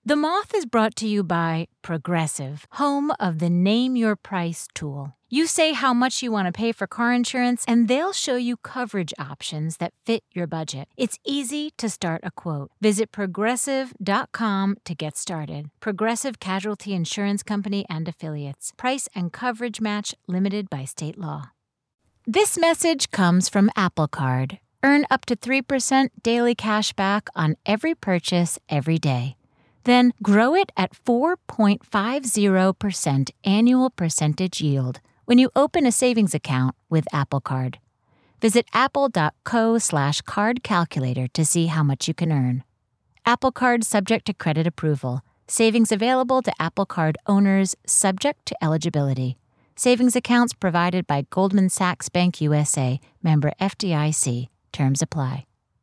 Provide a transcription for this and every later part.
The Moth is brought to you by Progressive, home of the Name Your Price tool. You say how much you want to pay for car insurance, and they'll show you coverage options that fit your budget. It's easy to start a quote. Visit Progressive.com to get started. Progressive Casualty Insurance Company and Affiliates. Price and coverage match limited by state law. This message comes from Apple Card. Earn up to 3% daily cash back on every purchase every day. Then grow it at 4.50% annual percentage yield when you open a savings account with Apple Card. Visit apple.co/card calculator to see how much you can earn. Apple Card subject to credit approval. Savings available to Apple Card owners subject to eligibility. Savings accounts provided by Goldman Sachs Bank USA, member FDIC. Terms apply.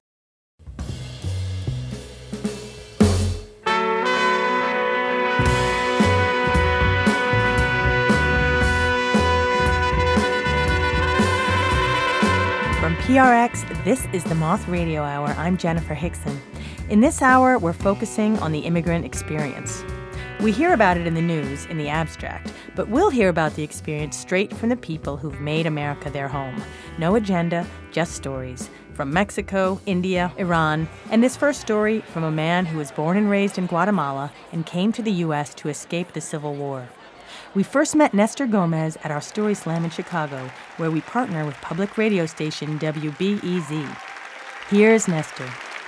From PRX, this is the Moth Radio Hour. I'm Jennifer Hickson. In this hour, we're focusing on the immigrant experience. We hear about it in the news, in the abstract, but we'll hear about the experience straight from the people who've made America their home. No agenda, just stories. From Mexico, India, Iran, and this first story from a man who was born and raised in Guatemala and came to the U.S. to escape the Civil War. We first met Nestor Gomez at our Story Slam in Chicago, where we partner with public radio station WBEZ. Here's Nestor.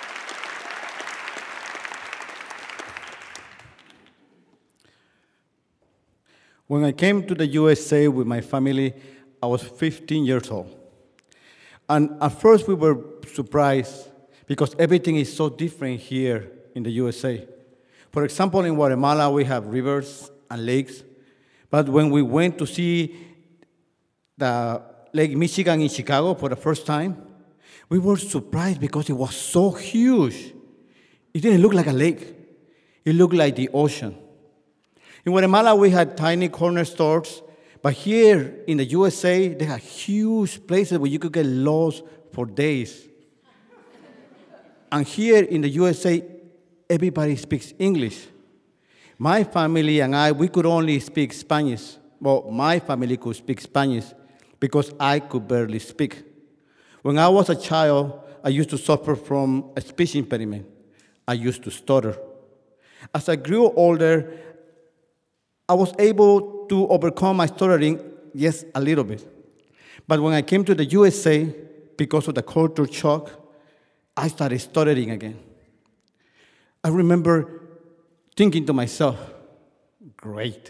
When I came to the USA with my family, I was 15 years old. And at first we were surprised because everything is so different here in the USA. For example, in Guatemala, we have rivers and lakes. But when we went to see the Lake Michigan in Chicago for the first time, we were surprised because it was so huge. It didn't look like a lake. It looked like the ocean. In Guatemala, we had tiny corner stores, but here in the USA, they have huge places where you could get lost for days. And here in the USA, everybody speaks English. My family and I, we could only speak Spanish. Well, my family could speak Spanish because I could barely speak. When I was a child, I used to suffer from a speech impediment. I used to stutter. As I grew older, I was able to overcome my stuttering, yes, a little bit. But when I came to the USA, because of the culture shock, I started stuttering again. I remember thinking to myself, great.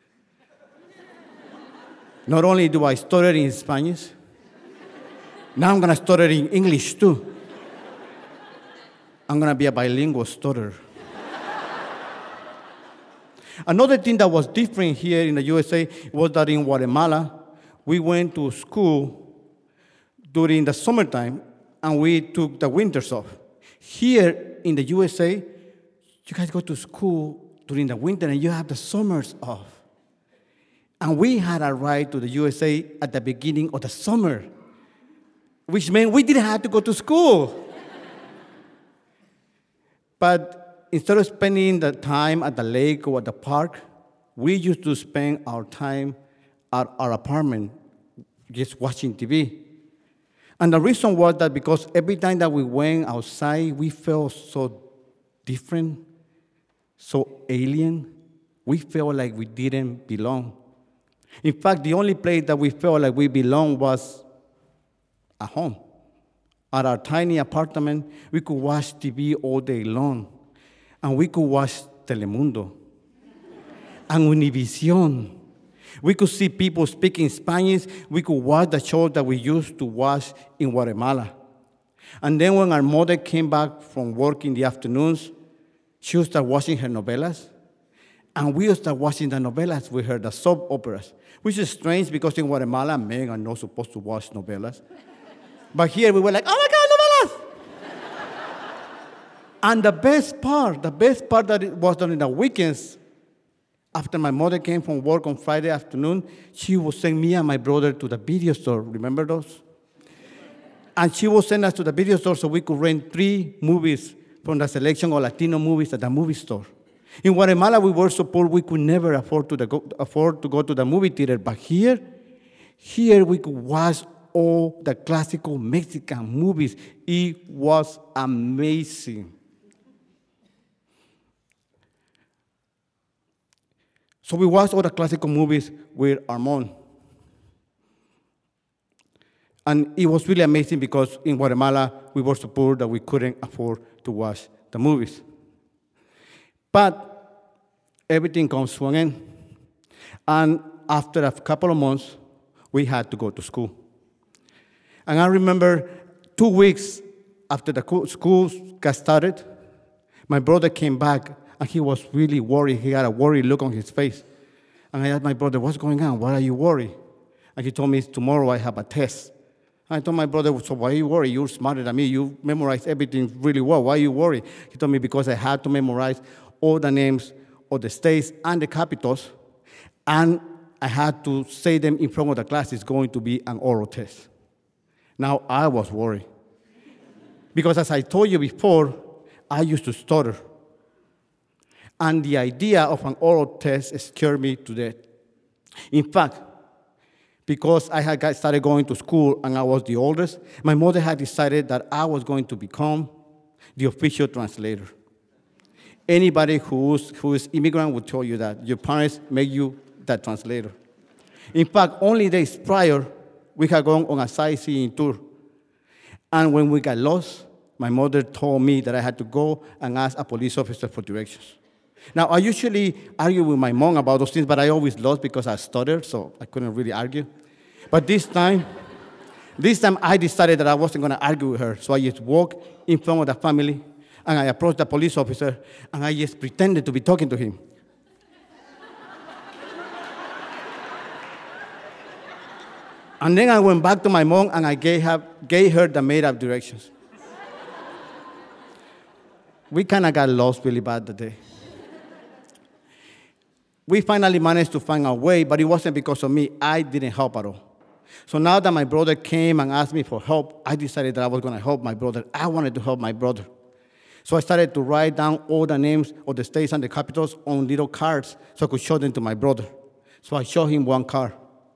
Not only do I stutter in Spanish, now I'm going to stutter in English too. I'm going to be a bilingual stutterer. Another thing that was different here in the USA was that in Guatemala, we went to school during the summertime and we took the winters off. Here in the USA, you guys go to school during the winter and you have the summers off. And we had a ride to the USA at the beginning of the summer, which meant we didn't have to go to school. But instead of spending the time at the lake or at the park, we used to spend our time at our apartment just watching TV. And the reason was that because every time that we went outside, we felt so different, so alien. We felt like we didn't belong. In fact, the only place that we felt like we belonged was at home. At our tiny apartment, we could watch TV all day long. And we could watch Telemundo and Univision. We could see people speaking Spanish. We could watch the shows that we used to watch in Guatemala. And then when our mother came back from work in the afternoons, she would start watching her novelas. And we would start watching the novelas with her, the soap operas, which is strange because in Guatemala, men are not supposed to watch novelas. But here we were like, oh my God, novelas! And the best part that it was during the weekends, after my mother came from work on Friday afternoon, she would send me and my brother to the video store. Remember those? And she would send us to the video store so we could rent 3 movies from the selection of Latino movies at the movie store. In Guatemala, we were so poor we could never afford to go to the movie theater. But here we could watch all the classical Mexican movies. It was amazing. So we watched all the classical movies with our mom. And it was really amazing because in Guatemala, we were so poor that we couldn't afford to watch the movies. But everything comes to an end. And after a couple of months, we had to go to school. And I remember 2 weeks after the school got started, my brother came back, and he was really worried. He had a worried look on his face. And I asked my brother, what's going on? Why are you worried? And he told me, tomorrow I have a test. And I told my brother, so why are you worried? You're smarter than me. You memorize everything really well. Why are you worried? He told me, because I had to memorize all the names of the states and the capitals, and I had to say them in front of the class. It's going to be an oral test. Now, I was worried. Because as I told you before, I used to stutter. And the idea of an oral test scared me to death. In fact, because I had started going to school and I was the oldest, my mother had decided that I was going to become the official translator. Anybody who is immigrant would tell you that. Your parents make you that translator. In fact, only days prior, we had gone on a sightseeing tour. And when we got lost, my mother told me that I had to go and ask a police officer for directions. Now, I usually argue with my mom about those things, but I always lost because I stuttered, so I couldn't really argue. But this time I decided that I wasn't going to argue with her. So I just walked in front of the family, and I approached the police officer, and I just pretended to be talking to him. And then I went back to my mom, and I gave her the made-up directions. We kind of got lost really bad that day. We finally managed to find our way, but it wasn't because of me. I didn't help at all. So now that my brother came and asked me for help, I decided that I was going to help my brother. I wanted to help my brother. So I started to write down all the names of the states and the capitals on little cards so I could show them to my brother. So I showed him one card.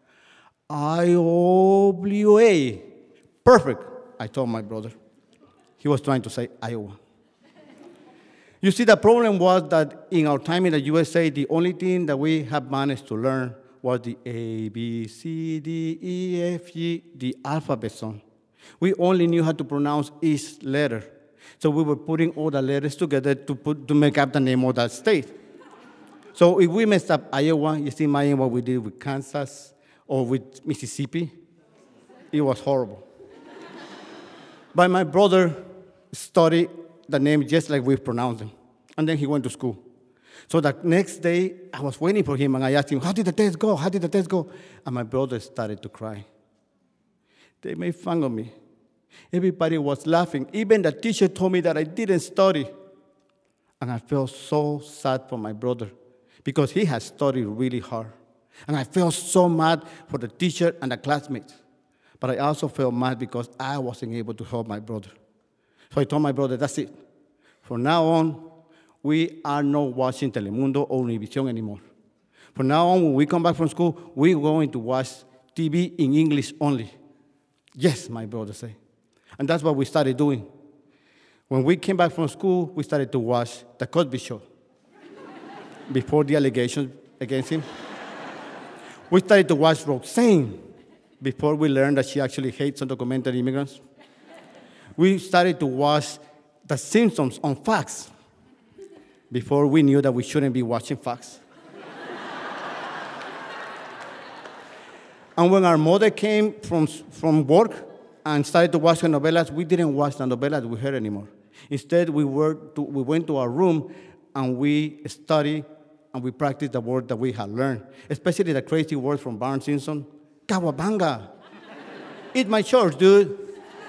IOWA. Perfect, I told my brother. He was trying to say Iowa. You see, the problem was that in our time in the USA, the only thing that we have managed to learn was the A, B, C, D, E, F, G, the alphabet song. We only knew how to pronounce each letter. So we were putting all the letters together to make up the name of that state. So if we messed up Iowa, you see, imagine what we did with Kansas or with Mississippi. It was horrible. But my brother studied the name just like we pronounce them. And then he went to school. So the next day, I was waiting for him, and I asked him, how did the test go? How did the test go? And my brother started to cry. They made fun of me. Everybody was laughing. Even the teacher told me that I didn't study. And I felt so sad for my brother because he had studied really hard. And I felt so mad for the teacher and the classmates. But I also felt mad because I wasn't able to help my brother. So I told my brother, that's it. From now on, we are not watching Telemundo or Univision anymore. From now on, when we come back from school, we're going to watch TV in English only. Yes, my brother said. And that's what we started doing. When we came back from school, we started to watch The Cosby Show. Before the allegations against him. We started to watch Roseanne before we learned that she actually hates undocumented immigrants. We started to watch The Simpsons on Fox before we knew that we shouldn't be watching Fox. And when our mother came from work and started to watch the novelas, we didn't watch the novelas with her anymore. Instead, we went to our room and we studied and we practiced the words that we had learned, especially the crazy words from Barnes Simpson. Kawabanga. Eat my shorts, dude.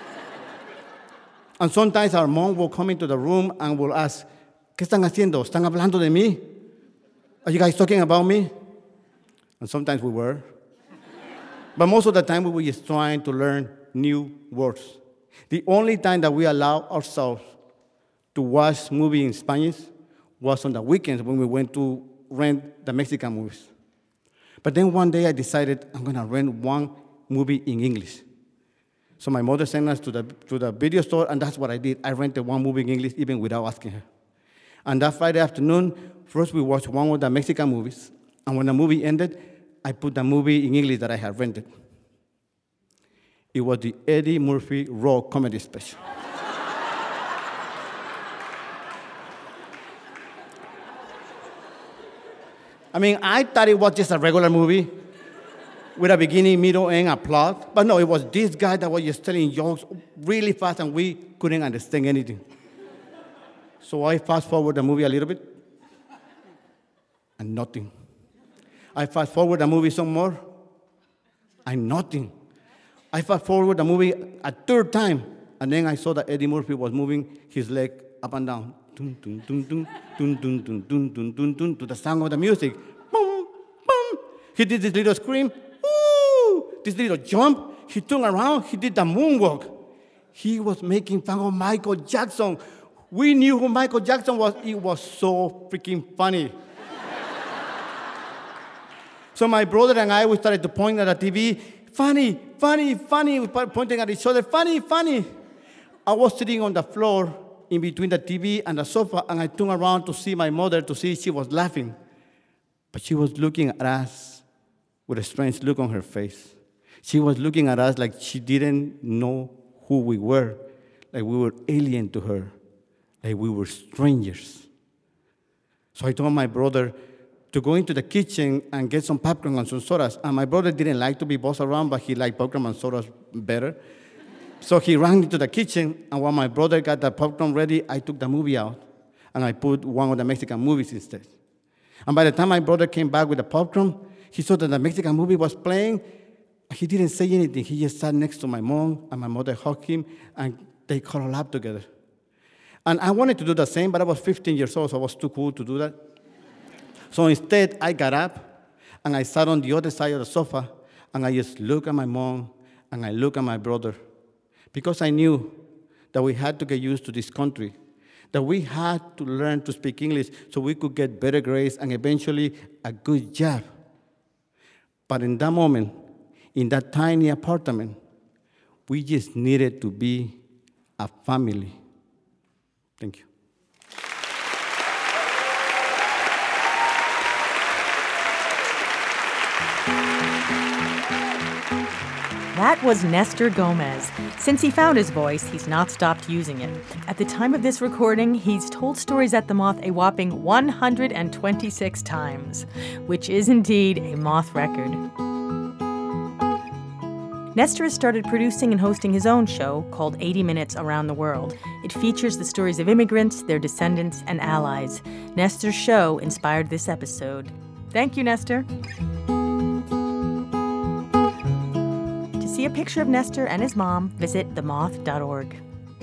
And sometimes our mom will come into the room and will ask, ¿Qué están haciendo? ¿Están hablando de mí? Are you guys talking about me? And sometimes we were. But most of the time we were just trying to learn new words. The only time that we allow ourselves to watch movies in Spanish was on the weekends when we went to rent the Mexican movies. But then one day I decided I'm going to rent one movie in English. So my mother sent us to the video store, and that's what I did. I rented one movie in English even without asking her. And that Friday afternoon, first we watched one of the Mexican movies, and when the movie ended, I put the movie in English that I had rented. It was the Eddie Murphy Raw comedy special. I mean, I thought it was just a regular movie with a beginning, middle, and a plot. But no, it was this guy that was just telling jokes really fast, and we couldn't understand anything. So I fast-forward the movie a little bit, and nothing. I fast-forward the movie some more, and nothing. I fast-forward the movie a third time, and then I saw that Eddie Murphy was moving his leg up and down. Dun, dun, dun, dun, dun, dun, dun, dun, dun, dun, dun, to the sound of the music. Boom, boom. He did this little scream. Ooh! This little jump. He turned around. He did the moonwalk. He was making fun of Michael Jackson. We knew who Michael Jackson was. It was so freaking funny. So my brother and I, we started to point at the TV. Funny, funny, funny. We started pointing at each other. Funny, funny. I was sitting on the floor in between the TV and the sofa, and I turned around to see my mother to see if she was laughing. But she was looking at us with a strange look on her face. She was looking at us like she didn't know who we were, like we were alien to her, like we were strangers. So I told my brother to go into the kitchen and get some popcorn and some sodas. And my brother didn't like to be bossed around, but he liked popcorn and sodas better. So he ran into the kitchen, and while my brother got the popcorn ready, I took the movie out, and I put one of the Mexican movies instead. And by the time my brother came back with the popcorn, he saw that the Mexican movie was playing. He didn't say anything. He just sat next to my mom, and my mother hugged him, and they cuddled up together. And I wanted to do the same, but I was 15 years old, so I was too cool to do that. So instead, I got up, and I sat on the other side of the sofa, and I just looked at my mom, and I looked at my brother. Because I knew that we had to get used to this country, that we had to learn to speak English so we could get better grades and eventually a good job. But in that moment, in that tiny apartment, we just needed to be a family. Thank you. That was Nestor Gomez. Since he found his voice, he's not stopped using it. At the time of this recording, he's told stories at the Moth a whopping 126 times, which is indeed a Moth record. Nestor has started producing and hosting his own show called 80 Minutes Around the World. It features the stories of immigrants, their descendants, and allies. Nestor's show inspired this episode. Thank you, Nestor. To see a picture of Nestor and his mom, visit themoth.org.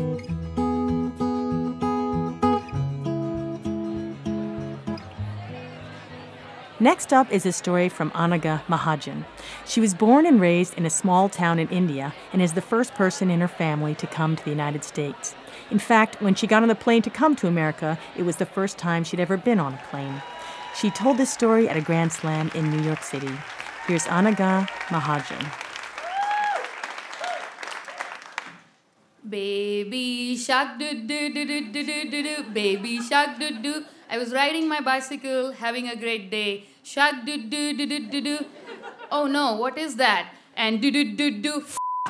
Next up is a story from Anaga Mahajan. She was born and raised in a small town in India and is the first person in her family to come to the United States. In fact, when she got on the plane to come to America, it was the first time she'd ever been on a plane. She told this story at a Grand Slam in New York City. Here's Anaga Mahajan. Baby shark do do do do do do do do, baby shark do do. I was riding my bicycle, having a great day. Shark do do do do do do. Oh no, what is that? And do do do do.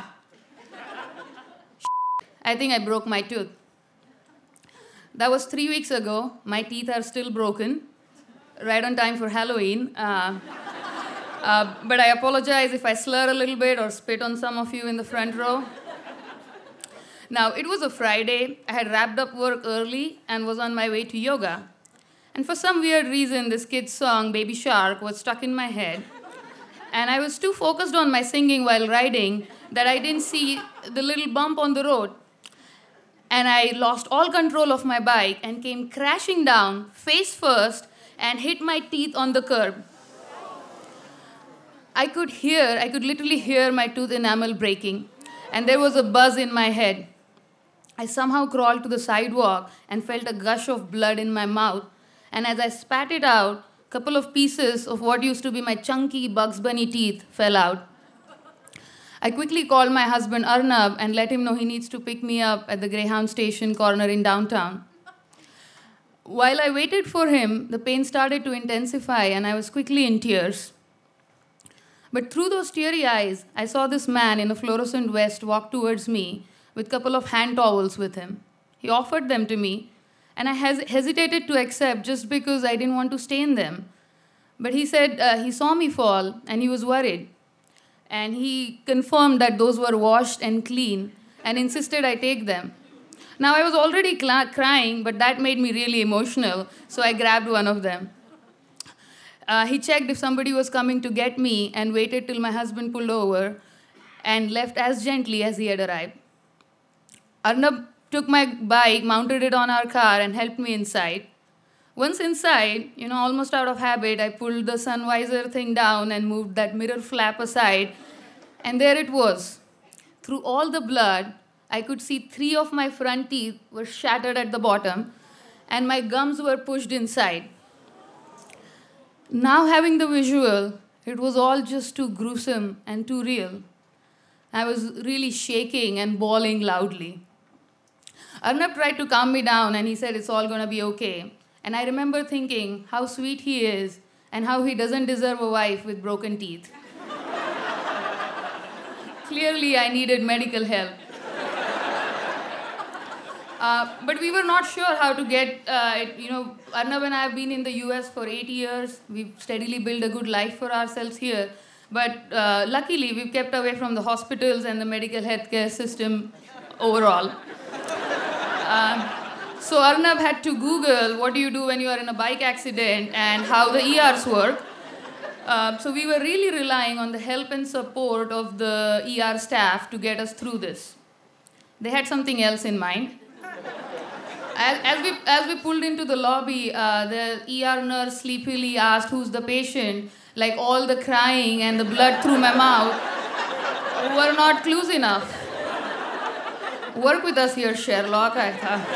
I think I broke my tooth. That was 3 weeks ago. My teeth are still broken. Right on time for Halloween. But I apologize if I slur a little bit or spit on some of you in the front row. Now, it was a Friday. I had wrapped up work early and was on my way to yoga. And for some weird reason, this kid's song, Baby Shark, was stuck in my head. And I was too focused on my singing while riding that I didn't see the little bump on the road. And I lost all control of my bike and came crashing down, face first, and hit my teeth on the curb. I could literally hear my tooth enamel breaking. And there was a buzz in my head. I somehow crawled to the sidewalk and felt a gush of blood in my mouth. and as I spat it out, a couple of pieces of what used to be my chunky Bugs Bunny teeth fell out. I quickly called my husband Arnab and let him know he needs to pick me up at the Greyhound station corner in downtown. While I waited for him, the pain started to intensify and I was quickly in tears. But through those teary eyes, I saw this man in a fluorescent vest walk towards me with a couple of hand towels with him. He offered them to me, and I hesitated to accept just because I didn't want to stain them. But he said he saw me fall and he was worried. And he confirmed that those were washed and clean and insisted I take them. Now, I was already crying, but that made me really emotional, so I grabbed one of them. He checked if somebody was coming to get me and waited till my husband pulled over and left as gently as he had arrived. Arnab took my bike, mounted it on our car, and helped me inside. Once inside, almost out of habit, I pulled the sun visor thing down and moved that mirror flap aside, and there it was. Through all the blood, I could see 3 of my front teeth were shattered at the bottom, and my gums were pushed inside. Now having the visual, it was all just too gruesome and too real. I was really shaking and bawling loudly. Arnab tried to calm me down and he said it's all going to be okay. And I remember thinking how sweet he is and how he doesn't deserve a wife with broken teeth. Clearly, I needed medical help. But we were not sure how to get it. Arnab and I have been in the US for 8 years. We've steadily built a good life for ourselves here. But luckily, we've kept away from the hospitals and the medical healthcare system overall. So Arnab had to Google what do you do when you are in a bike accident and how the ERs work. So we were really relying on the help and support of the ER staff to get us through this. They had something else in mind. As we pulled into the lobby, the ER nurse sleepily asked who's the patient, like all the crying and the blood through my mouth were not clues enough. Work with us here, Sherlock, I thought.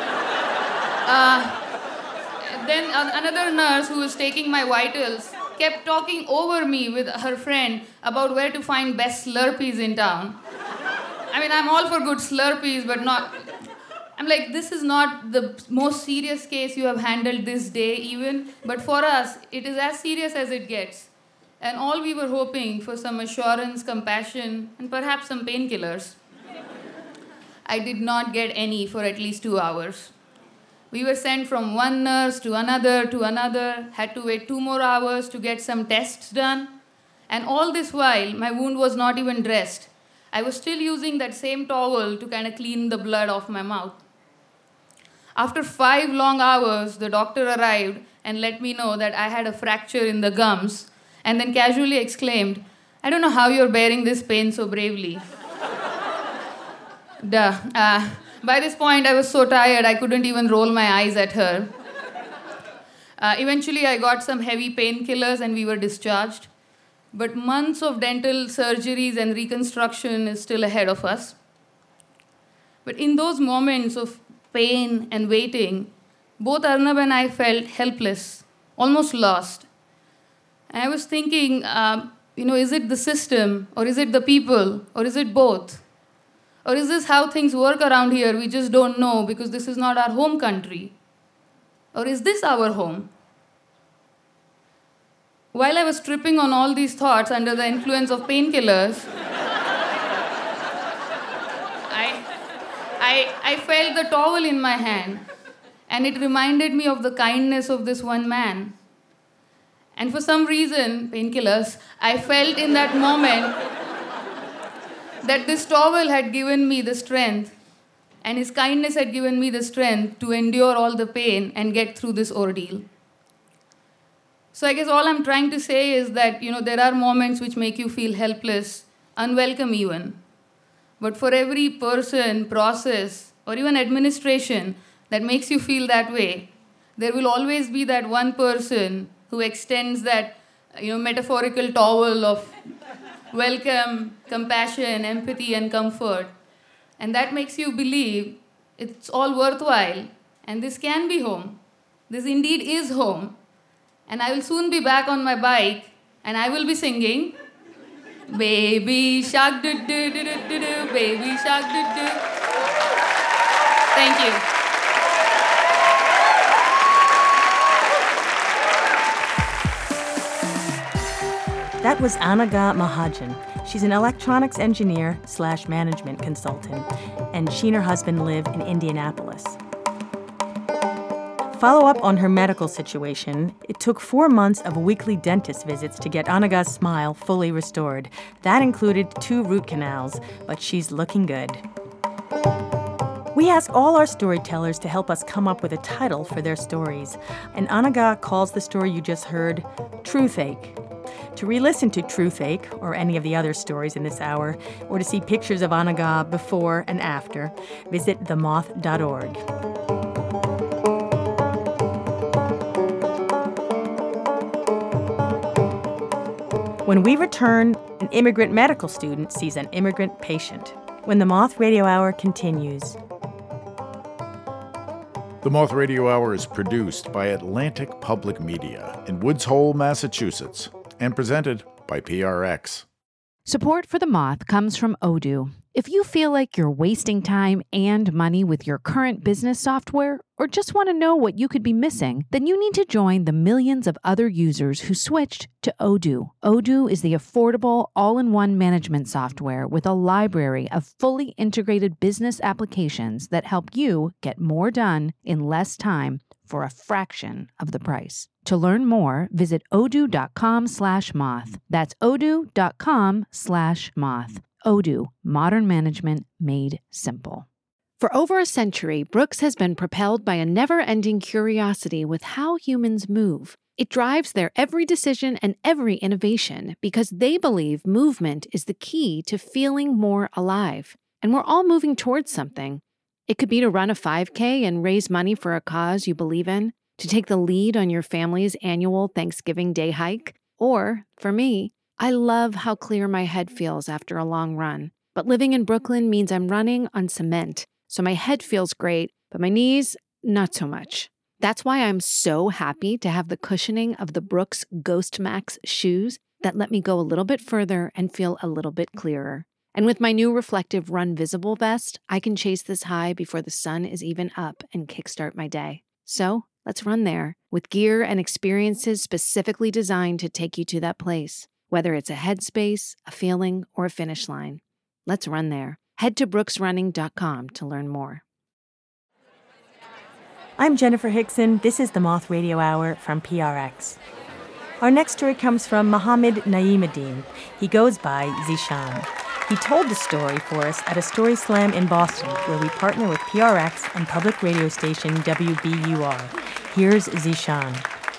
Then another nurse who was taking my vitals kept talking over me with her friend about where to find best Slurpees in town. I mean, I'm all for good Slurpees, but not... I'm like, this is not the most serious case you have handled this day even, but for us, it is as serious as it gets. And all we were hoping for some assurance, compassion, and perhaps some painkillers. I did not get any for at least 2 hours. We were sent from one nurse to another, had to wait 2 more hours to get some tests done. And all this while, my wound was not even dressed. I was still using that same towel to kind of clean the blood off my mouth. After 5 long hours, the doctor arrived and let me know that I had a fracture in the gums, and then casually exclaimed, "I don't know how you're bearing this pain so bravely." By this point, I was so tired, I couldn't even roll my eyes at her. Eventually, I got some heavy painkillers and we were discharged. But months of dental surgeries and reconstruction is still ahead of us. But in those moments of pain and waiting, both Arnab and I felt helpless, almost lost. And I was thinking, is it the system, or is it the people, or is it both? Or is this how things work around here? We just don't know because this is not our home country. Or is this our home? While I was tripping on all these thoughts under the influence of painkillers, I felt the towel in my hand, and it reminded me of the kindness of this one man. And for some reason, painkillers, I felt in that moment that this towel had given me the strength, and his kindness had given me the strength to endure all the pain and get through this ordeal. So I guess all I'm trying to say is that, there are moments which make you feel helpless, unwelcome even. But for every person, process, or even administration that makes you feel that way, there will always be that one person who extends that, metaphorical towel of welcome, compassion, empathy, and comfort. And that makes you believe it's all worthwhile, and this can be home. This indeed is home. And I will soon be back on my bike, and I will be singing, Baby Shark do do do do do do, Baby Shark do do. Thank you. That was Anaga Mahajan. She's an electronics engineer / management consultant, and she and her husband live in Indianapolis. Follow up on her medical situation, it took 4 months of weekly dentist visits to get Anaga's smile fully restored. That included 2 root canals, but she's looking good. We ask all our storytellers to help us come up with a title for their stories, and Anaga calls the story you just heard Truthache. To re-listen to Truthache, or any of the other stories in this hour, or to see pictures of Anaga before and after, visit themoth.org. When we return, an immigrant medical student sees an immigrant patient. When the Moth Radio Hour continues. The Moth Radio Hour is produced by Atlantic Public Media in Woods Hole, Massachusetts, and presented by PRX. Support for The Moth comes from Odoo. If you feel like you're wasting time and money with your current business software, or just want to know what you could be missing, then you need to join the millions of other users who switched to Odoo. Odoo is the affordable, all-in-one management software with a library of fully integrated business applications that help you get more done in less time for a fraction of the price. To learn more, visit odoo.com/moth. That's odoo.com/moth. Odoo, modern management made simple. For over a century, Brooks has been propelled by a never-ending curiosity with how humans move. It drives their every decision and every innovation because they believe movement is the key to feeling more alive. And we're all moving towards something. It could be to run a 5K and raise money for a cause you believe in, to take the lead on your family's annual Thanksgiving Day hike, or, for me, I love how clear my head feels after a long run. But living in Brooklyn means I'm running on cement, so my head feels great, but my knees, not so much. That's why I'm so happy to have the cushioning of the Brooks Ghost Max shoes that let me go a little bit further and feel a little bit clearer. And with my new reflective Run Visible vest, I can chase this high before the sun is even up and kickstart my day. So let's run there with gear and experiences specifically designed to take you to that place, whether it's a headspace, a feeling, or a finish line. Let's run there. Head to brooksrunning.com to learn more. I'm Jennifer Hickson. This is the Moth Radio Hour from PRX. Our next story comes from Mohammed Naimuddin. He goes by Zishan. He told the story for us at a story slam in Boston, where we partner with PRX and public radio station WBUR. Here's Zishan.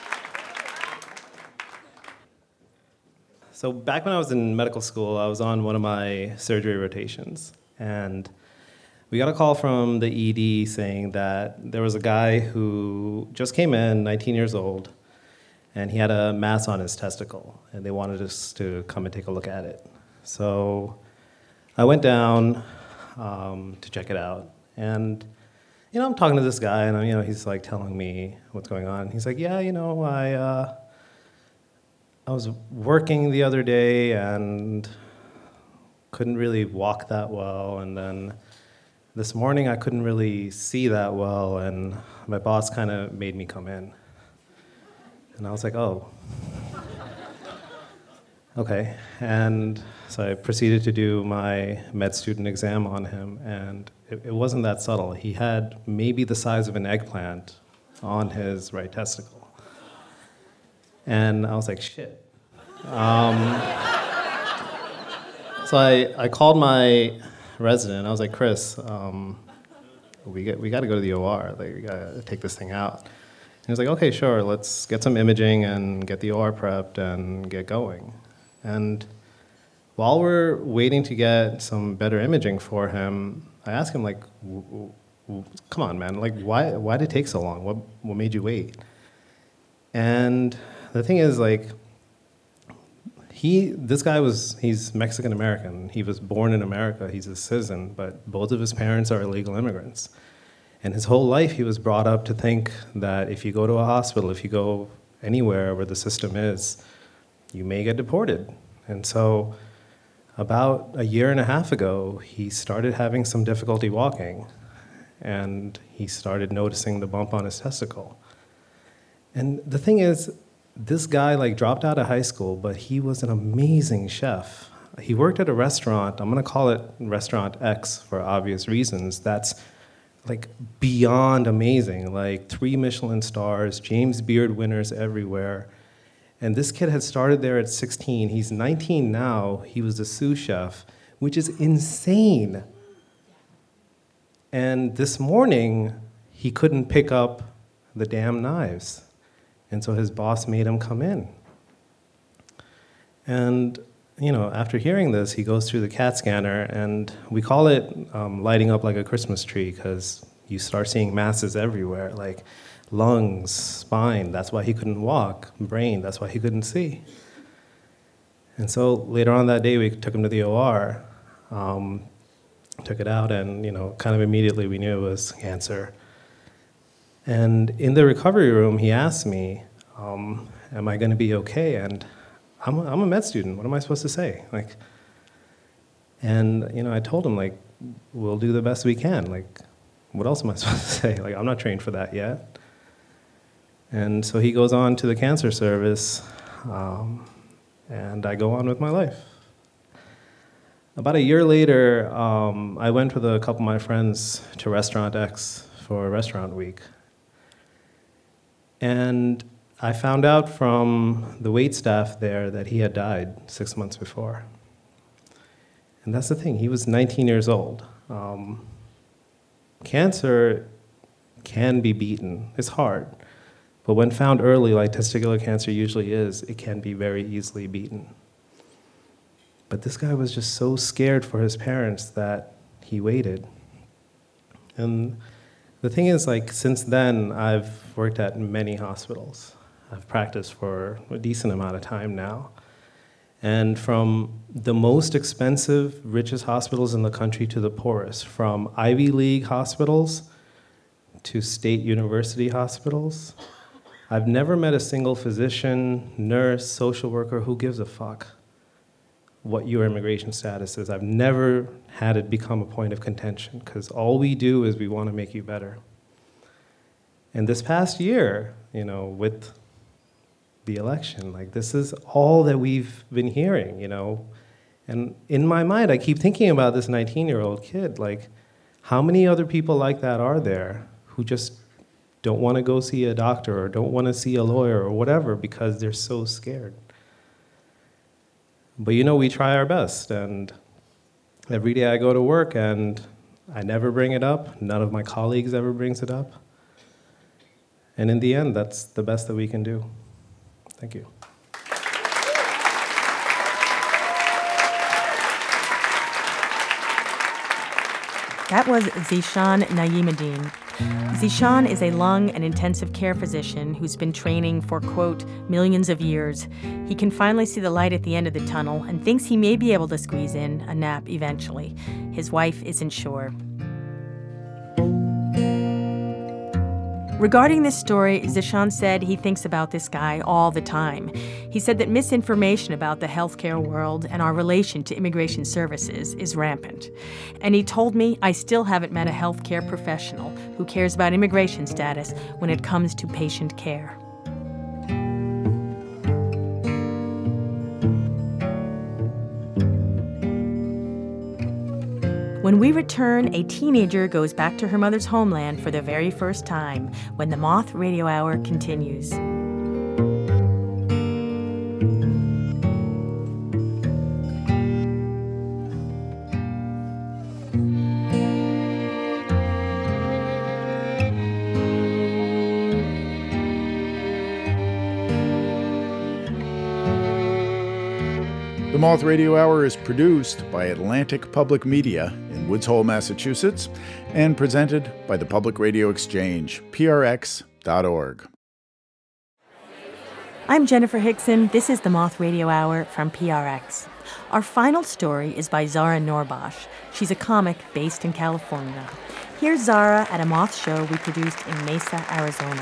So back when I was in medical school, I was on one of my surgery rotations, and we got a call from the ED saying that there was a guy who just came in, 19 years old, and he had a mass on his testicle, and they wanted us to come and take a look at it. So I went down to check it out, and I'm talking to this guy, and he's like telling me what's going on. He's like, yeah, I was working the other day and couldn't really walk that well, and then this morning I couldn't really see that well, and my boss kind of made me come in. And I was like, oh. Okay, and so I proceeded to do my med student exam on him, and it wasn't that subtle. He had maybe the size of an eggplant on his right testicle. And I was like, shit. So I called my resident. I was like, Chris, we got to go to the OR. Like, we got to take this thing out. And he was like, okay, sure, let's get some imaging and get the OR prepped and get going. And while we're waiting to get some better imaging for him, I asked him, like, come on, man, like, why did it take so long? What made you wait? And the thing is, like, this guy he's Mexican American. He was born in America. He's a citizen, but both of his parents are illegal immigrants. And his whole life he was brought up to think that if you go to a hospital, if you go anywhere where the system is, you may get deported. And so about a year and a half ago, he started having some difficulty walking, and he started noticing the bump on his testicle. And the thing is, this guy dropped out of high school, but he was an amazing chef. He worked at a restaurant, I'm gonna call it Restaurant X for obvious reasons, that's beyond amazing, 3 Michelin stars, James Beard winners everywhere. And this kid had started there at 16. He's 19 now. He was the sous chef, which is insane. And this morning, he couldn't pick up the damn knives. And so his boss made him come in. And, after hearing this, he goes through the CAT scanner, and we call it lighting up like a Christmas tree, because you start seeing masses everywhere, lungs, spine, that's why he couldn't walk, brain, that's why he couldn't see. And so later on that day, we took him to the OR, took it out, and kind of immediately we knew it was cancer. And in the recovery room, he asked me, am I going to be okay? And I'm a med student, what am I supposed to say? And I told him, we'll do the best we can. What else am I supposed to say? I'm not trained for that yet. And so he goes on to the cancer service, and I go on with my life. About a year later, I went with a couple of my friends to Restaurant X for Restaurant Week. And I found out from the wait staff there that he had died 6 months before. And that's the thing, he was 19 years old. Cancer can be beaten, it's hard. But when found early, like testicular cancer usually is, it can be very easily beaten. But this guy was just so scared for his parents that he waited. And the thing is, since then, I've worked at many hospitals. I've practiced for a decent amount of time now. And from the most expensive, richest hospitals in the country to the poorest, from Ivy League hospitals to state university hospitals, I've never met a single physician, nurse, social worker who gives a fuck what your immigration status is. I've never had it become a point of contention, because all we do is we want to make you better. And this past year, with the election, this is all that we've been hearing, And in my mind, I keep thinking about this 19-year-old kid, how many other people like that are there who just don't want to go see a doctor or don't want to see a lawyer or whatever because they're so scared? But we try our best, and every day I go to work and I never bring it up. None of my colleagues ever brings it up. And in the end, that's the best that we can do. Thank you. That was Zeeshan Naeemuddin. Zeeshan is a lung and intensive care physician who's been training for, quote, millions of years. He can finally see the light at the end of the tunnel and thinks he may be able to squeeze in a nap eventually. His wife isn't sure. Regarding this story, Zeeshan said he thinks about this guy all the time. He said that misinformation about the healthcare world and our relation to immigration services is rampant. And he told me, I still haven't met a healthcare professional who cares about immigration status when it comes to patient care. When we return, a teenager goes back to her mother's homeland for the very first time when the Moth Radio Hour continues. The Moth Radio Hour is produced by Atlantic Public Media in Woods Hole, Massachusetts, and presented by the Public Radio Exchange, prx.org. I'm Jennifer Hickson. This is the Moth Radio Hour from PRX. Our final story is by Zara Norbosch. She's a comic based in California. Here's Zara at a Moth show we produced in Mesa, Arizona.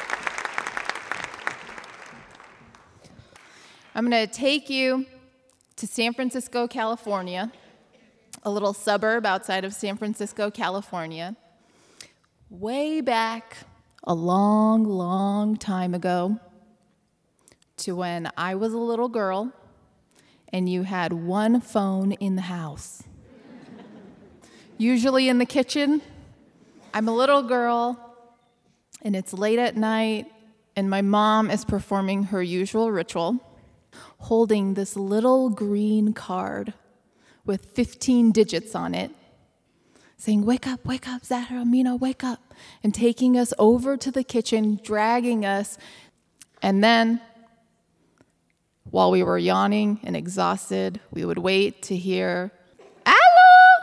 I'm going to take you to San Francisco, California, a little suburb outside of San Francisco, California. Way back, a long, long time ago, to when I was a little girl and you had one phone in the house. Usually in the kitchen. I'm a little girl and it's late at night and my mom is performing her usual ritual, holding this little green card with 15 digits on it, saying, wake up, Zahra, Amina, wake up, and taking us over to the kitchen, dragging us, and then while we were yawning and exhausted, we would wait to hear, "Allo,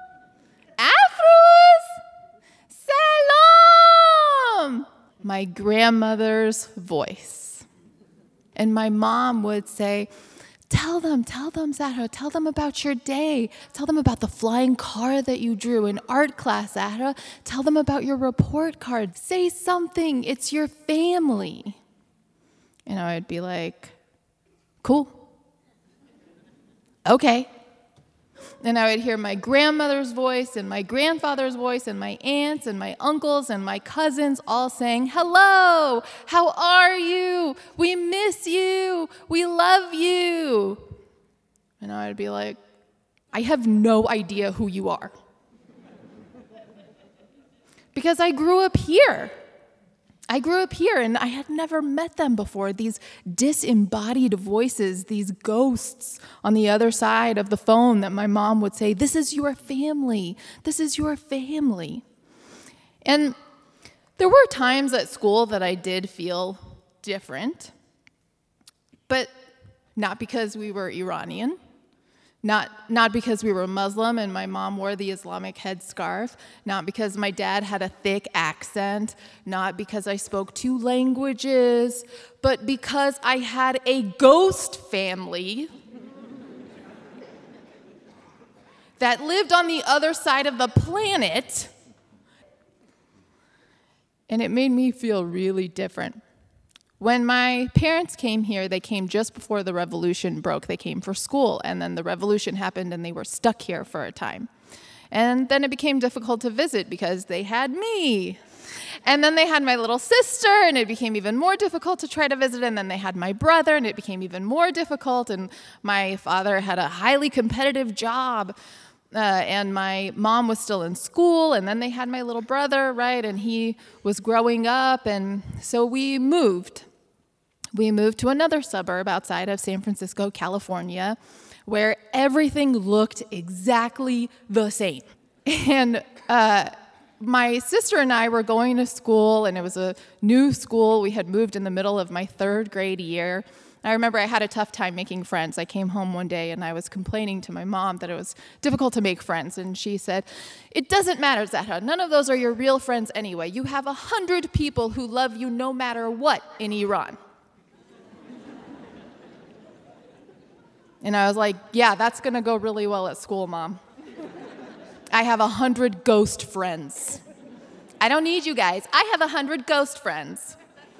Afruz, Salam," my grandmother's voice. And my mom would say, Tell them, Zahra, tell them about your day. Tell them about the flying car that you drew in art class, Zahra. Tell them about your report card. Say something, it's your family." And I would be like, cool. Okay. And I would hear my grandmother's voice and my grandfather's voice and my aunts and my uncles and my cousins all saying, "Hello, how are you? We miss you. We love you." And I would be like, I have no idea who you are. Because I grew up here. And I had never met them before, these disembodied voices, these ghosts on the other side of the phone that my mom would say, "This is your family. This is your family." And there were times at school that I did feel different, but not because we were Iranian, not because we were Muslim and my mom wore the Islamic headscarf, not because my dad had a thick accent, not because I spoke 2 languages, but because I had a ghost family that lived on the other side of the planet, and it made me feel really different. When my parents came here, they came just before the revolution broke. They came for school, and then the revolution happened, and they were stuck here for a time. And then it became difficult to visit because they had me. And then they had my little sister, and it became even more difficult to try to visit. And then they had my brother, and it became even more difficult. And my father had a highly competitive job, and my mom was still in school. And then they had my little brother, right? And he was growing up, and so we moved. We moved to another suburb outside of San Francisco, California, where everything looked exactly the same. And my sister and I were going to school, and it was a new school. We had moved in the middle of my 3rd grade year. I remember I had a tough time making friends. I came home one day, and I was complaining to my mom that it was difficult to make friends. And she said, "It doesn't matter, Zahra. None of those are your real friends anyway. You have 100 people who love you no matter what in Iran." And I was like, "Yeah, that's going to go really well at school, Mom. I have 100 ghost friends. I don't need you guys. I have 100 ghost friends."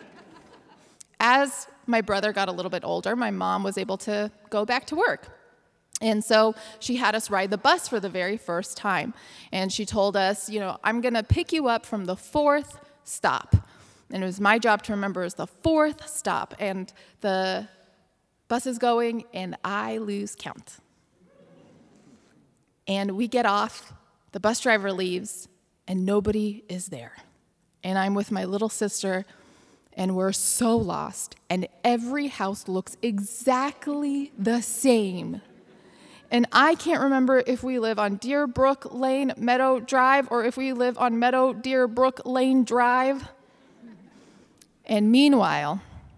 As my brother got a little bit older, my mom was able to go back to work. And so she had us ride the bus for the very first time. And she told us, "I'm going to pick you up from the 4th stop." And it was my job to remember it was the 4th stop. And the bus is going, and I lose count. And we get off, the bus driver leaves, and nobody is there. And I'm with my little sister, and we're so lost. And every house looks exactly the same. And I can't remember if we live on Deerbrook Lane Meadow Drive or if we live on Meadow Deerbrook Lane Drive. And meanwhile,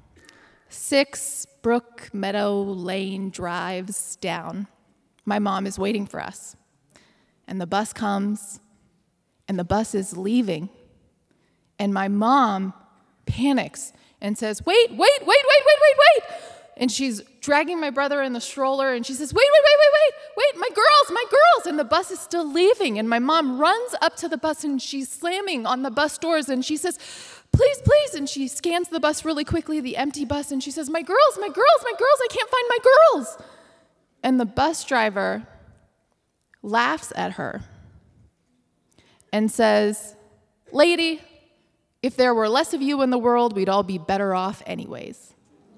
6 Brook Meadow Lane drives down, my mom is waiting for us. And the bus comes, and the bus is leaving. And my mom panics, and says, wait. And she's dragging my brother in the stroller, and she says, wait, my girls. And the bus is still leaving, and my mom runs up to the bus, and she's slamming on the bus doors, and she says, please. And she scans the bus really quickly, the empty bus, and she says, my girls, I can't find my girls. And the bus driver laughs at her and says, lady, if there were less of you in the world, we'd all be better off anyways.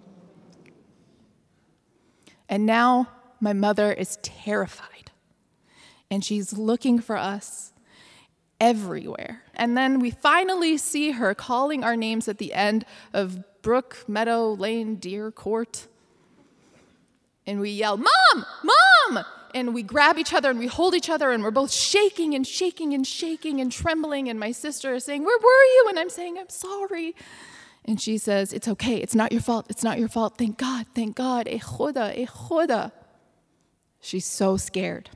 And now my mother is terrified, and she's looking for us everywhere. And then we finally see her calling our names at the end of Brook, Meadow, Lane, Deer, Court. And we yell, Mom! And we grab each other and we hold each other, and we're both shaking and trembling. And my sister is saying, where were you? And I'm saying, I'm sorry. And she says, it's okay. It's not your fault. Thank God. Khuda. She's so scared.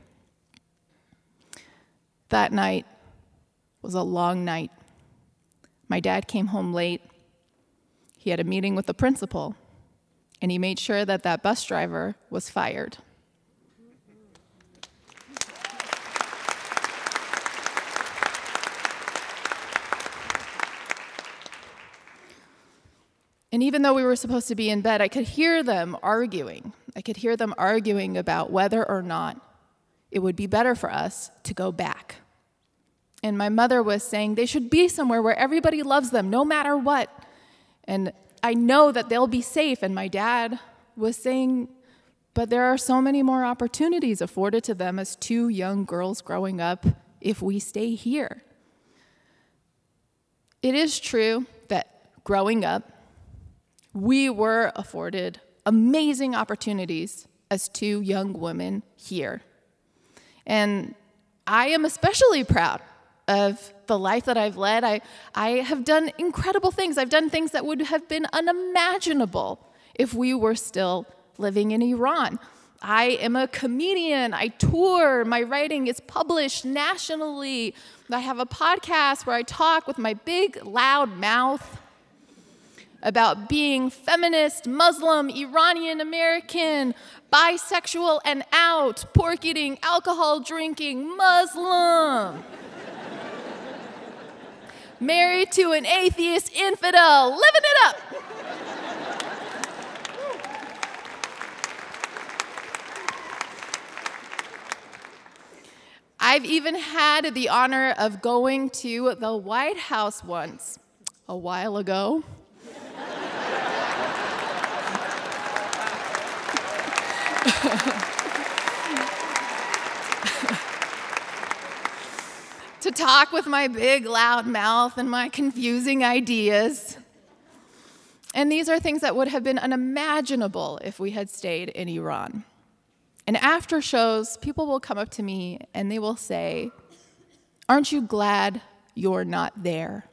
That night was a long night. My dad came home late. He had a meeting with the principal, and he made sure that bus driver was fired. And even though we were supposed to be in bed, I could hear them arguing. About whether or not it would be better for us to go back. And my mother was saying they should be somewhere where everybody loves them, no matter what. And I know that they'll be safe. And my dad was saying, but there are so many more opportunities afforded to them as two young girls growing up if we stay here. It is true that growing up, we were afforded amazing opportunities as two young women here. And I am especially proud of the life that I've led. I have done incredible things. I've done things that would have been unimaginable if we were still living in Iran. I am a comedian. I tour. My writing is published nationally. I have a podcast where I talk with my big, loud mouth about being feminist, Muslim, Iranian American, bisexual and out, pork eating, alcohol drinking, Muslim. Married to an atheist infidel, living it up. I've even had the honor of going to the White House once, a while ago. To talk with my big, loud mouth and my confusing ideas. And these are things that would have been unimaginable if we had stayed in Iran. And after shows, people will come up to me and they will say, aren't you glad you're not there?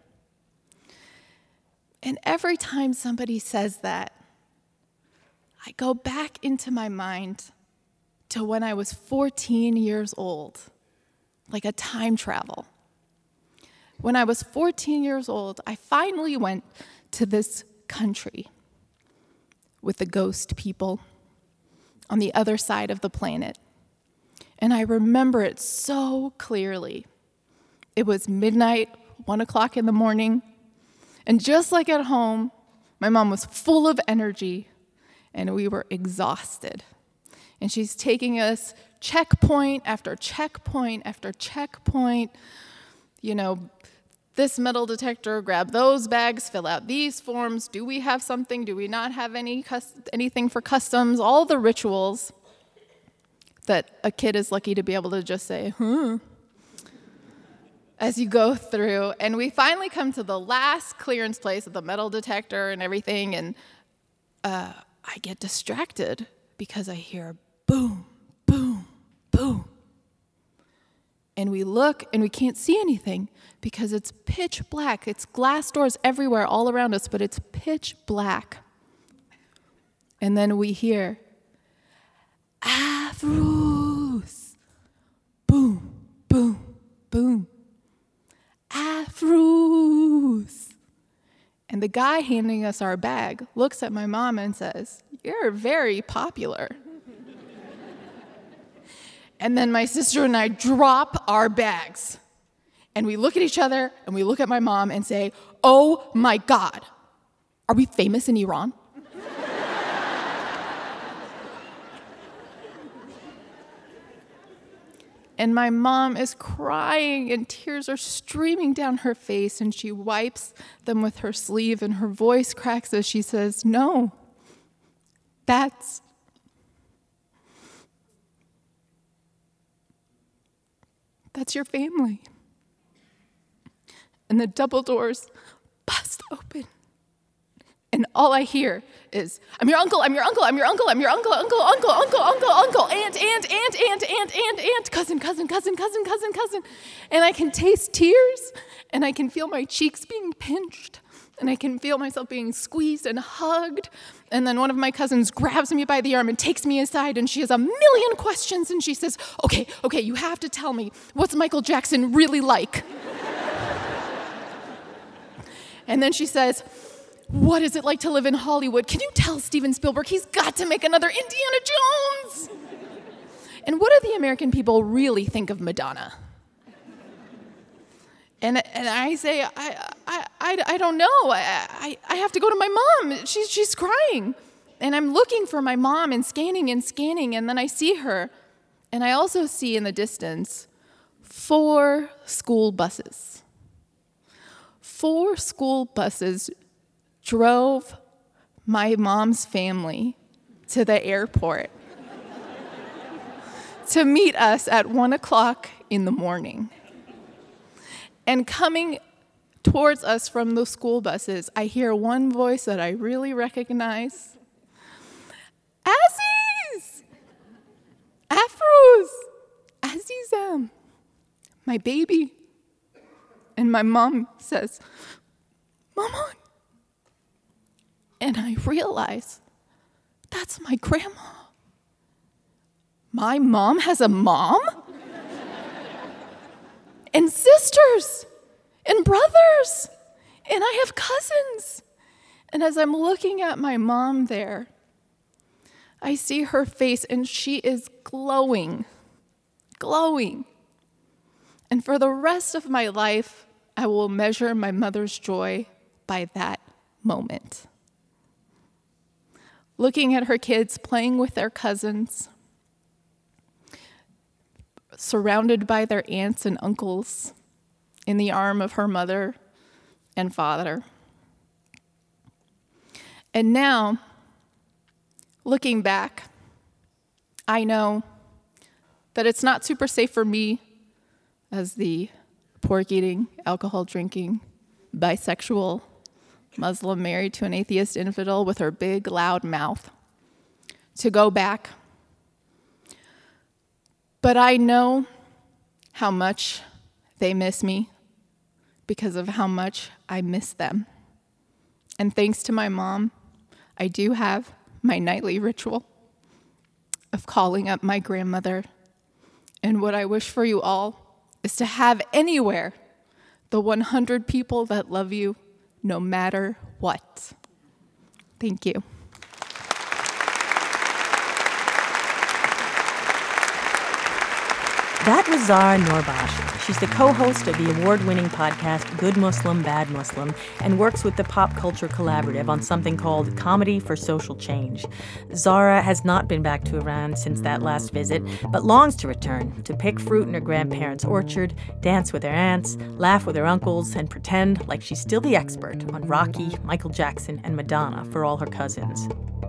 And every time somebody says that, I go back into my mind to when I was 14 years old, like a time travel. When I was 14 years old, I finally went to this country with the ghost people on the other side of the planet. And I remember it so clearly. It was midnight, 1 o'clock in the morning, and just like at home, my mom was full of energy, and we were exhausted. And she's taking us checkpoint after checkpoint after checkpoint. You know, this metal detector, grab those bags, fill out these forms. Do we have something? Do we not have anything for customs? All the rituals that a kid is lucky to be able to just say, as you go through. And we finally come to the last clearance place of the metal detector and everything, and I get distracted because I hear boom, boom, boom. And we look and we can't see anything because it's pitch black. It's glass doors everywhere all around us, but it's pitch black. And then we hear, Afrus. Boom, boom, boom. Afrus. And And the guy handing us our bag looks at my mom and says, "You're very popular." And then my sister and I drop our bags. And we look at each other and we look at my mom and say, "Oh my God, are we famous in Iran?" And my mom is crying and tears are streaming down her face, and she wipes them with her sleeve, and her voice cracks as she says, "No, that's your family." And the double doors bust open. And all I hear is, "I'm your uncle, I'm your uncle, I'm your uncle, I'm your uncle, uncle, uncle, uncle, uncle, uncle, aunt, cousin. And I can taste tears, and I can feel my cheeks being pinched, and I can feel myself being squeezed and hugged. And then one of my cousins grabs me by the arm and takes me aside, and she has a million questions, and she says, okay, you have to tell me, what's Michael Jackson really like?" And then she says, "What is it like to live in Hollywood? Can you tell Steven Spielberg he's got to make another Indiana Jones?" And what do the American people really think of Madonna? And I say, I don't know. I have to go to my mom. She's crying. And I'm looking for my mom and scanning, and then I see her. And I also see in the distance 4 school buses. 4 school buses drove my mom's family to the airport to meet us at 1:00 in the morning. And coming towards us from those school buses, I hear one voice that I really recognize. "Aziz! Afroz! Azizam! My baby." And my mom says, "Mama." And I realize that's my grandma. My mom has a mom? And sisters and brothers, and I have cousins. And as I'm looking at my mom there, I see her face, and she is glowing. And for the rest of my life, I will measure my mother's joy by that moment. Looking at her kids playing with their cousins, surrounded by their aunts and uncles, in the arm of her mother and father. And now, looking back, I know that it's not super safe for me as the pork-eating, alcohol-drinking, bisexual Muslim married to an atheist infidel with her big, loud mouth to go back. But I know how much they miss me because of how much I miss them. And thanks to my mom, I do have my nightly ritual of calling up my grandmother. And what I wish for you all is to have anywhere the 100 people that love you no matter what. Thank you. That was Zara Norbash. She's the co-host of the award-winning podcast Good Muslim, Bad Muslim, and works with the Pop Culture Collaborative on something called Comedy for Social Change. Zara has not been back to Iran since that last visit, but longs to return, to pick fruit in her grandparents' orchard, dance with her aunts, laugh with her uncles, and pretend like she's still the expert on Rocky, Michael Jackson, and Madonna for all her cousins.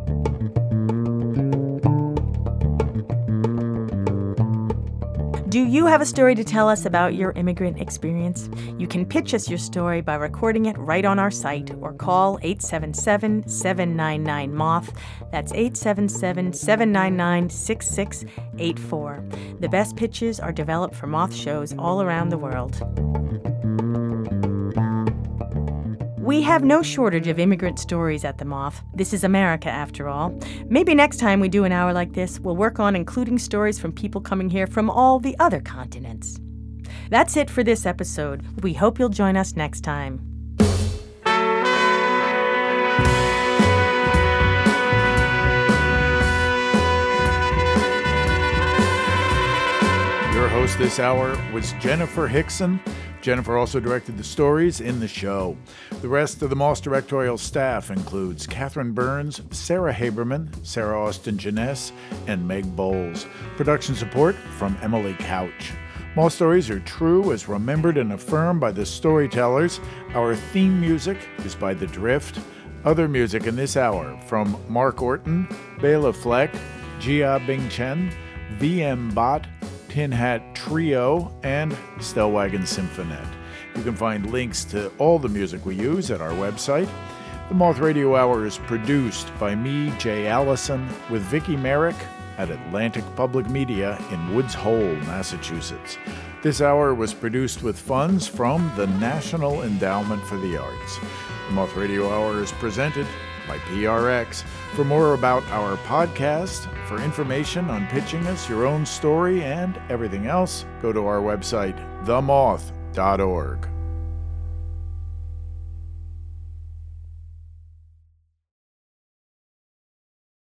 Do you have a story to tell us about your immigrant experience? You can pitch us your story by recording it right on our site or call 877-799-MOTH. That's 877-799-6684. The best pitches are developed for Moth shows all around the world. We have no shortage of immigrant stories at the Moth. This is America, after all. Maybe next time we do an hour like this, we'll work on including stories from people coming here from all the other continents. That's it for this episode. We hope you'll join us next time. host this hour was Jennifer Hickson. Jennifer also directed the stories in the show. The rest of the Moss directorial staff includes Catherine Burns, Sarah Haberman, Sarah Austin Jeunesse, and Meg Bowles. Production support from Emily Couch. Moss stories are true as remembered and affirmed by the storytellers. Our theme music is by The Drift. Other music in this hour from Mark Orton, Bela Fleck, Jia Bing Chen, VM Bot, Tin Hat Trio, and Stellwagen Symphonette. You can find links to all the music we use at our website. The Moth Radio Hour is produced by me, Jay Allison, with Vicki Merrick at Atlantic Public Media in Woods Hole, Massachusetts. This hour was produced with funds from the National Endowment for the Arts. The Moth Radio Hour is presented by PRX. For more about our podcast, for information on pitching us your own story and everything else, go to our website, themoth.org.